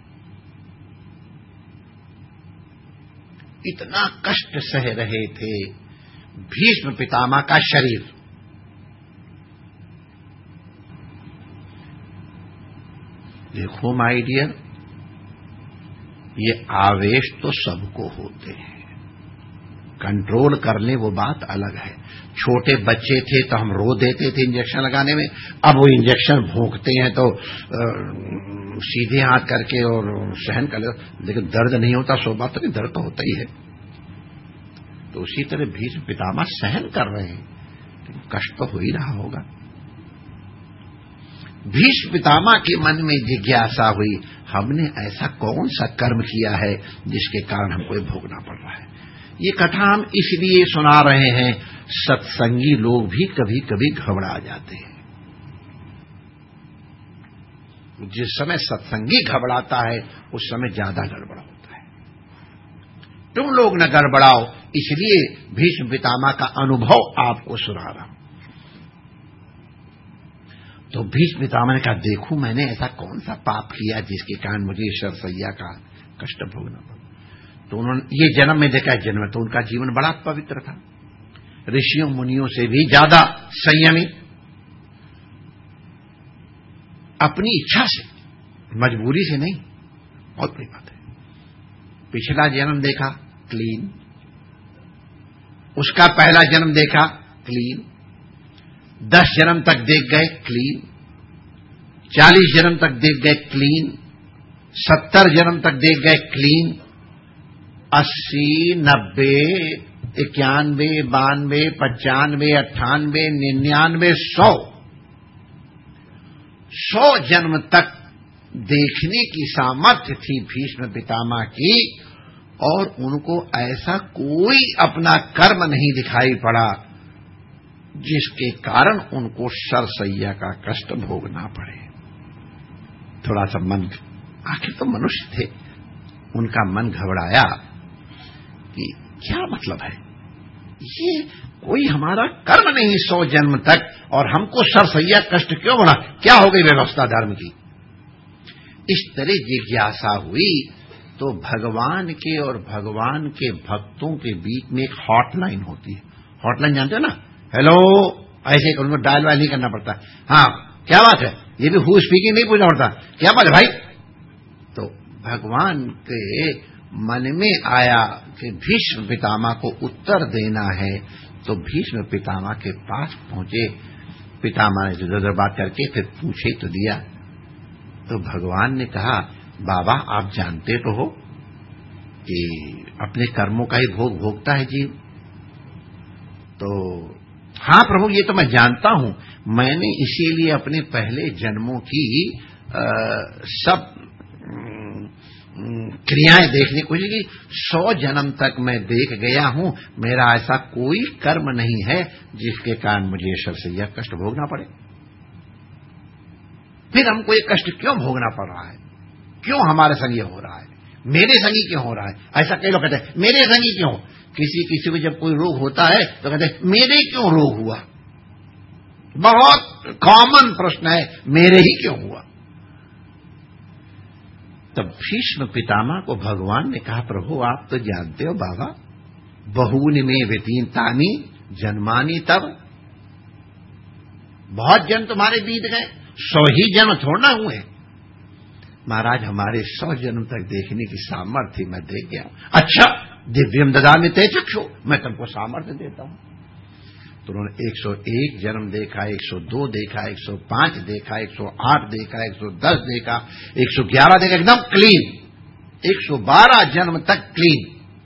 इतना कष्ट सह रहे थे भीष्म पितामह का शरीर। देखो माय डियर, ये आवेश तो सबको होते हैं, कंट्रोल कर ले वो बात अलग है। छोटे बच्चे थे तो हम रो देते थे इंजेक्शन लगाने में, अब वो इंजेक्शन भोंकते हैं तो सीधे हाथ करके और सहन कर ले, लेकिन दर्द नहीं होता, सो बात तो नहीं, दर्द तो होता ही है। तो उसी तरह भीष्म पितामह सहन कर रहे हैं, तो कष्ट तो हो ही रहा होगा। भीष्म पितामह के मन में जिज्ञासा हुई, हमने ऐसा कौन सा कर्म किया है जिसके कारण हमको ये भोगना पड़ रहा है। ये कथा हम इसलिए सुना रहे हैं, सत्संगी लोग भी कभी कभी घबरा जाते हैं। जिस समय सत्संगी घबराता है उस समय ज्यादा गड़बड़ होता है। तुम लोग न गड़बड़ाओ, इसलिए भीष्म पितामह का अनुभव आपको सुना रहा हूं। तो भीष्म पितामह ने कहा, देखो मैंने ऐसा कौन सा पाप किया जिसके कारण मुझे शरसैया का कष्ट भोगना पड़ा। तो उन्होंने ये जन्म में देखा, जन्म तो उनका जीवन बड़ा पवित्र था, ऋषियों मुनियों से भी ज्यादा संयमी, अपनी इच्छा से, मजबूरी से नहीं, बहुत बड़ी बात है। पिछला जन्म देखा क्लीन, उसका पहला जन्म देखा क्लीन, 10 जन्म तक देख गए क्लीन, 40 जन्म तक देख गए क्लीन, 70 जन्म तक देख गए क्लीन, 80, 90, 91, 92, 95, 98, 99, 100 जन्म तक देखने की सामर्थ्य थी भीष्म पितामह की, और उनको ऐसा कोई अपना कर्म नहीं दिखाई पड़ा जिसके कारण उनको शरसैया का कष्ट भोगना पड़े। थोड़ा सा मन, आखिर तो मनुष्य थे, उनका मन घबराया कि क्या मतलब है, ये कोई हमारा कर्म नहीं 100 जन्म तक, और हमको शरसैया कष्ट क्यों बना, क्या हो गई व्यवस्था धर्म की। इस तरह जिज्ञासा हुई तो भगवान के और भगवान के भक्तों के बीच में एक हॉटलाइन होती है। हॉटलाइन जानते हो ना, हेलो, ऐसे उनको डायल वायल नहीं करना पड़ता, हाँ क्या बात है, ये भी हु स्पीकिंग नहीं पूछना पड़ता, क्या बात है भाई। तो भगवान के मन में आया कि भीष्म पितामह को उत्तर देना है, तो भीष्म पितामह के पास पहुंचे। पितामह ने इधर बात करके फिर पूछे तो दिया। तो भगवान ने कहा, बाबा आप जानते तो हो कि अपने कर्मों का ही भोग भोगता है जीव। तो हाँ प्रभु, ये तो मैं जानता हूं, मैंने इसीलिए अपने पहले जन्मों की सब क्रियाएं देखने को कि 100 जन्म तक मैं देख गया हूं, मेरा ऐसा कोई कर्म नहीं है जिसके कारण मुझे शरसैया कष्ट भोगना पड़े। फिर हमको ये कष्ट क्यों भोगना पड़ रहा है, क्यों हमारे संग ये हो रहा है, मेरे संग क्यों हो रहा है। ऐसा कई लोग कहते हैं मेरे संग क्यों, किसी को जब कोई रोग होता है तो कहते हैं मेरे क्यों रोग हुआ। बहुत कॉमन प्रश्न है, मेरे ही क्यों हुआ। तब भीष्म पितामह को भगवान ने कहा, प्रभु आप तो जानते हो बाबा, बहूनि में व्यतीतानि जन्मानि तब, बहुत जन्म तुम्हारे बीत गए, 100 ही जन्म थोड़ा हुए। महाराज हमारे 100 जन्म तक देखने की सामर्थ्य मैं दे गया। अच्छा, दिव्यम ददामि ते चक्षु, मैं तुमको सामर्थ्य देता हूं। तो उन्होंने 101 जन्म देखा, 102 देखा, 105 देखा, 108 देखा, 110 देखा, 111 देखा, एकदम क्लीन। 112 जन्म तक क्लीन।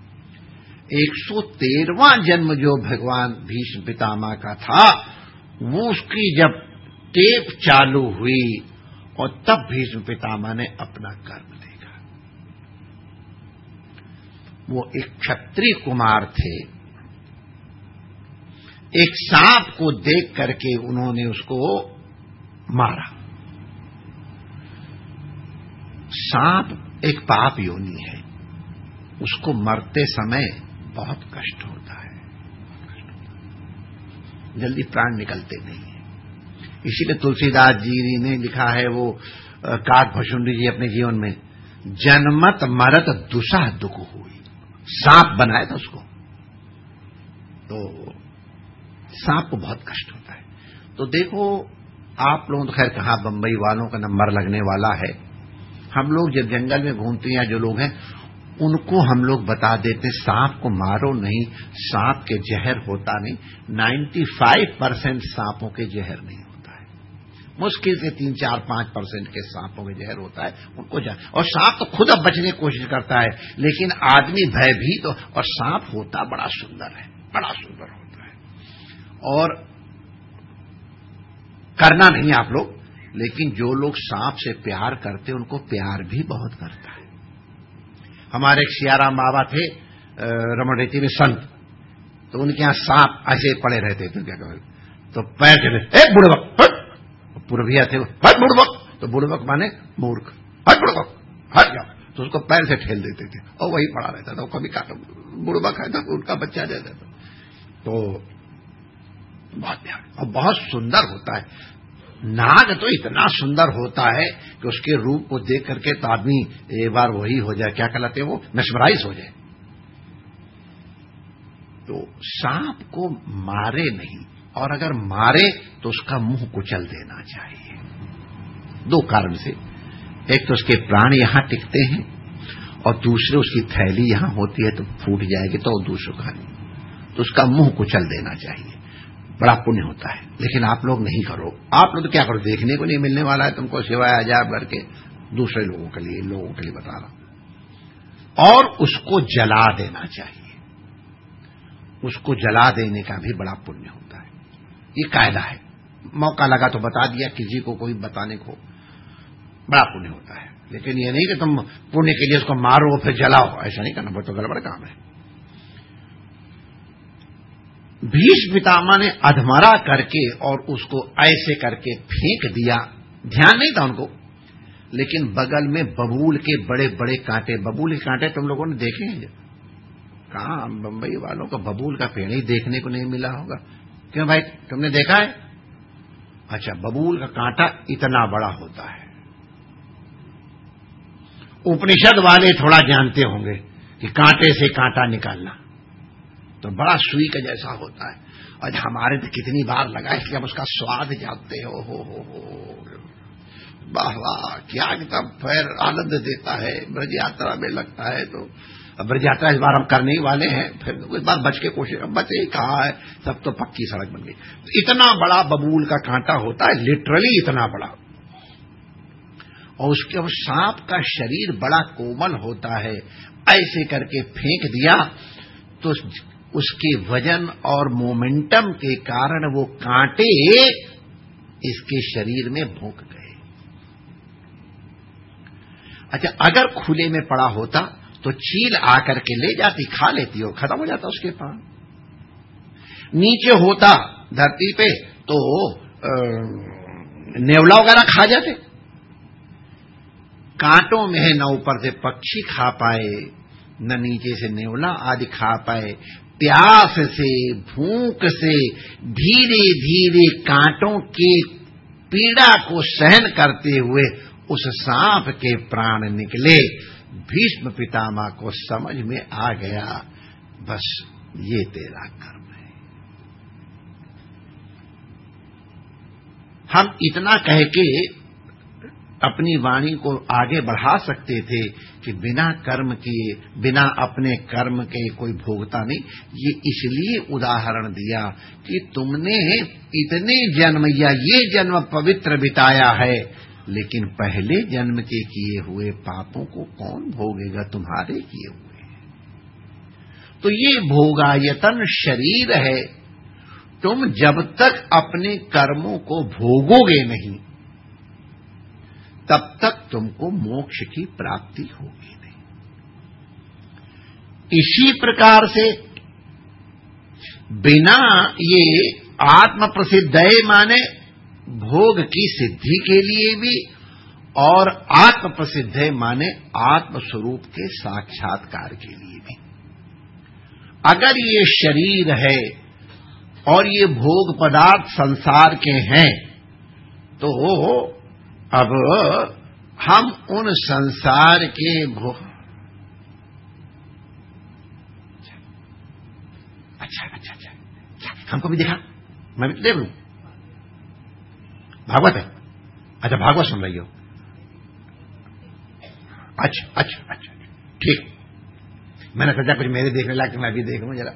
113वां जन्म जो भगवान भीष्म पितामह का था, वो उसकी जब टेप चालू हुई और तब भीष्म पितामह ने अपना कर्म देखा। वो एक क्षत्रिय कुमार थे, एक सांप को देख करके उन्होंने उसको मारा। सांप एक पाप योनि है, उसको मरते समय बहुत कष्ट होता है, जल्दी प्राण निकलते नहीं है। इसीलिए तुलसीदास जी ने लिखा है, वो काक भशुंडी जी अपने जीवन में, जन्मत मरत दुसह दुख हुई। सांप बनाया था उसको, तो सांप को बहुत कष्ट होता है। तो देखो, आप लोगों तो खैर कहा, बंबई वालों का नंबर लगने वाला है। हम लोग जब जंगल में घूमते हैं, जो लोग हैं उनको हम लोग बता देते, सांप को मारो नहीं, सांप के जहर होता नहीं। 95% सांपों के जहर नहीं होता है, मुश्किल से 3-4-5% के सांपों के जहर होता है, उनको और सांप तो खुद अब बचने की कोशिश करता है, लेकिन आदमी भयभीत और सांप होता बड़ा सुंदर है, बड़ा सुंदर होता है। और करना नहीं आप लोग, लेकिन जो लोग सांप से प्यार करते उनको प्यार भी बहुत करता है। हमारे एक सियाराम बाबा थे रमणरेती में संत, तो उनके यहां सांप ऐसे पड़े रहते थे, क्या कहें, तो पैर चले, बुड़बक, पुरभिया थे, हट बुड़बक, तो बुड़बक माने मूर्ख, हट बुड़बक, हट जाओ, तो उसको पैर से ठेल देते थे और वही पड़ा रहता था। कभी काटा, बुड़बक है तो उनका बच्चा दे देता, तो बहुत प्यार और बहुत सुंदर होता है। नाग तो इतना सुंदर होता है कि उसके रूप को देख करके तो आदमी एक बार वही हो जाए, क्या कहलाते हैं वो, मेस्मराइज हो जाए। तो सांप को मारे नहीं, और अगर मारे तो उसका मुंह कुचल देना चाहिए। 2 कारण से, एक तो उसके प्राण यहां टिकते हैं, और दूसरे उसकी थैली यहां होती है तो फूट जाएगी तो दूसरों का नहीं, तो उसका मुंह कुचल देना चाहिए, बड़ा पुण्य होता है। लेकिन आप लोग नहीं करो, आप लोग तो क्या करो, देखने को नहीं मिलने वाला है तुमको, सिवाय अजाब करके दूसरे लोगों के लिए बता रहा। और उसको जला देना चाहिए, उसको जला देने का भी बड़ा पुण्य होता है, ये कायदा है। मौका लगा तो बता दिया, किसी को कोई बताने को, बड़ा पुण्य होता है। लेकिन ये नहीं कि तुम पुण्य के लिए उसको मारो फिर जलाओ, ऐसा नहीं करना, बहुत तो गड़बड़ काम है। भीष्म पितामह ने अधमरा करके और उसको ऐसे करके फेंक दिया, ध्यान नहीं था उनको, लेकिन बगल में बबूल के बड़े बड़े कांटे, बबूल के कांटे तुम लोगों ने देखे हैं? कहां, बंबई वालों को बबूल का पेड़ ही देखने को नहीं मिला होगा। क्यों भाई, तुमने देखा है? अच्छा, बबूल का कांटा इतना बड़ा होता है। उपनिषद वाले थोड़ा जानते होंगे कि कांटे से कांटा निकालना तो बड़ा सुई का जैसा होता है। और हमारे तो कितनी बार लगा है कि हम उसका स्वाद जानते हो वाह वाह, क्या एकदम फिर आनंद देता है। ब्रज यात्रा में लगता है, तो ब्रज यात्रा इस बार हम करने ही वाले हैं, फिर इस बार बच के कोशिश, बचे ही कहा है, सब तो पक्की सड़क बन गई। तो इतना बड़ा बबूल का कांटा होता है, लिटरली इतना बड़ा, और उसके सांप का शरीर बड़ा कोमल होता है। ऐसे करके फेंक दिया तो उसके वजन और मोमेंटम के कारण वो कांटे इसके शरीर में भोंक गए। अच्छा, अगर खुले में पड़ा होता तो चील आकर के ले जाती, खा लेती, हो खत्म हो जाता उसके प्राण। नीचे होता धरती पे तो नेवला वगैरह खा जाते। कांटों में है, न ऊपर से पक्षी खा पाए, न नीचे से नेवला आदि खा पाए। प्यास से, भूख से धीरे धीरे कांटों के पीड़ा को सहन करते हुए उस सांप के प्राण निकले। भीष्म पितामह को समझ में आ गया, बस ये तेरा कर्म है। हम इतना कह के अपनी वाणी को आगे बढ़ा सकते थे कि बिना कर्म किए, बिना अपने कर्म के कोई भोगता नहीं। ये इसलिए उदाहरण दिया कि तुमने इतने जन्म या ये जन्म पवित्र बिताया है, लेकिन पहले जन्म के किए हुए पापों को कौन भोगेगा, तुम्हारे किए हुए। तो ये भोगायतन शरीर है, तुम जब तक अपने कर्मों को भोगोगे नहीं तब तक तुमको मोक्ष की प्राप्ति होगी नहीं। इसी प्रकार से बिना ये आत्म प्रसिद्धये माने भोग की सिद्धि के लिए भी और आत्म प्रसिद्ध है माने आत्म स्वरूप के साक्षात्कार के लिए भी। अगर ये शरीर है और ये भोग पदार्थ संसार के हैं तो अब हम उन संसार के अच्छा हमको भी देखा, मैं भी देख लूं। भागवत है, अच्छा भागवत सुन रही हो, अच्छा ठीक। मैंने सोचा कुछ मेरे देखने लायक मैं भी देख लूं जरा।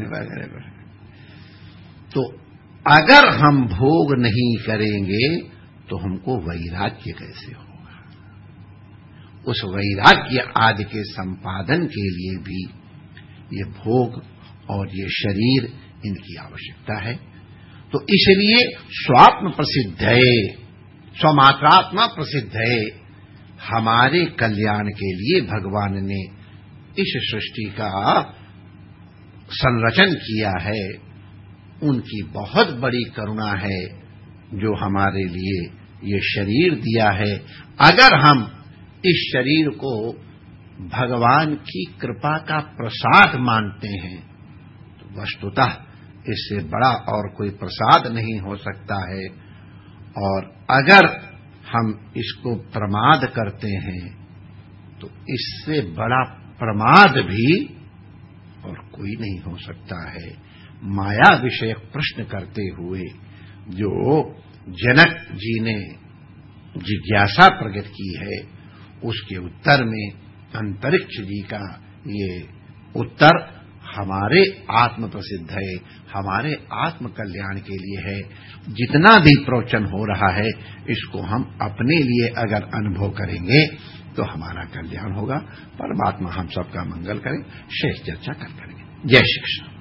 तो अगर हम भोग नहीं करेंगे तो हमको वैराग्य कैसे होगा? उस वैराग्य आदि के संपादन के लिए भी ये भोग और ये शरीर इनकी आवश्यकता है। तो इसलिए स्वात्म प्रसिद्ध है, स्वमात्रात्मा प्रसिद्ध है। हमारे कल्याण के लिए भगवान ने इस सृष्टि का संरचन किया है। उनकी बहुत बड़ी करुणा है जो हमारे लिए ये शरीर दिया है। अगर हम इस शरीर को भगवान की कृपा का प्रसाद मानते हैं तो वस्तुतः इससे बड़ा और कोई प्रसाद नहीं हो सकता है। और अगर हम इसको प्रमाद करते हैं तो इससे बड़ा प्रमाद भी और कोई नहीं हो सकता है। माया विषयक प्रश्न करते हुए जो जनक जी ने जिज्ञासा प्रकट की है उसके उत्तर में अंतरिक्ष जी का ये उत्तर हमारे आत्म प्रसिद्ध है, हमारे आत्म कल्याण के लिए है। जितना भी प्रवचन हो रहा है इसको हम अपने लिए अगर अनुभव करेंगे तो हमारा कल्याण होगा। परमात्मा हम सबका मंगल करें। शेष चर्चा कल करेंगे। जय श्री कृष्ण।